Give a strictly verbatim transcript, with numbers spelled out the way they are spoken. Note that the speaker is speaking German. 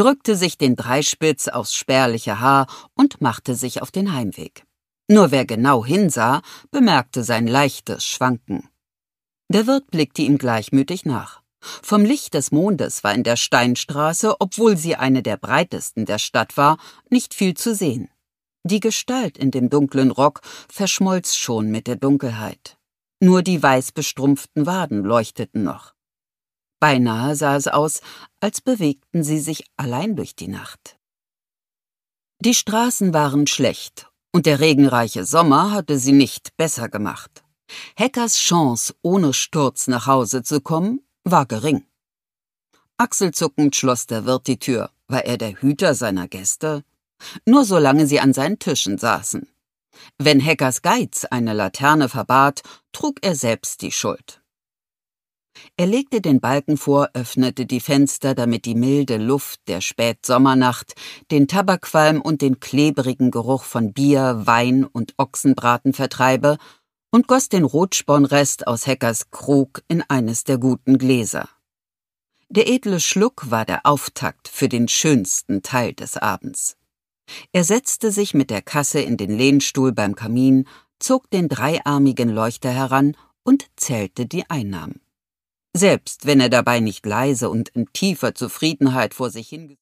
drückte sich den Dreispitz aufs spärliche Haar und machte sich auf den Heimweg. Nur wer genau hinsah, bemerkte sein leichtes Schwanken. Der Wirt blickte ihm gleichmütig nach. Vom Licht des Mondes war in der Steinstraße, obwohl sie eine der breitesten der Stadt war, nicht viel zu sehen. Die Gestalt in dem dunklen Rock verschmolz schon mit der Dunkelheit. Nur die weiß bestrumpften Waden leuchteten noch. Beinahe sah es aus, als bewegten sie sich allein durch die Nacht. Die Straßen waren schlecht, und der regenreiche Sommer hatte sie nicht besser gemacht. Heckers Chance, ohne Sturz nach Hause zu kommen, war gering. Achselzuckend schloss der Wirt die Tür. War er der Hüter seiner Gäste? Nur solange sie an seinen Tischen saßen. Wenn Heckers Geiz eine Laterne verbat, trug er selbst die Schuld. Er legte den Balken vor, öffnete die Fenster, damit die milde Luft der Spätsommernacht den Tabakqualm und den klebrigen Geruch von Bier, Wein und Ochsenbraten vertreibe, und goss den Rotspornrest aus Heckers Krug in eines der guten Gläser. Der edle Schluck war der Auftakt für den schönsten Teil des Abends. Er setzte sich mit der Kasse in den Lehnstuhl beim Kamin, zog den dreiarmigen Leuchter heran und zählte die Einnahmen. Selbst wenn er dabei nicht leise und in tiefer Zufriedenheit vor sich hin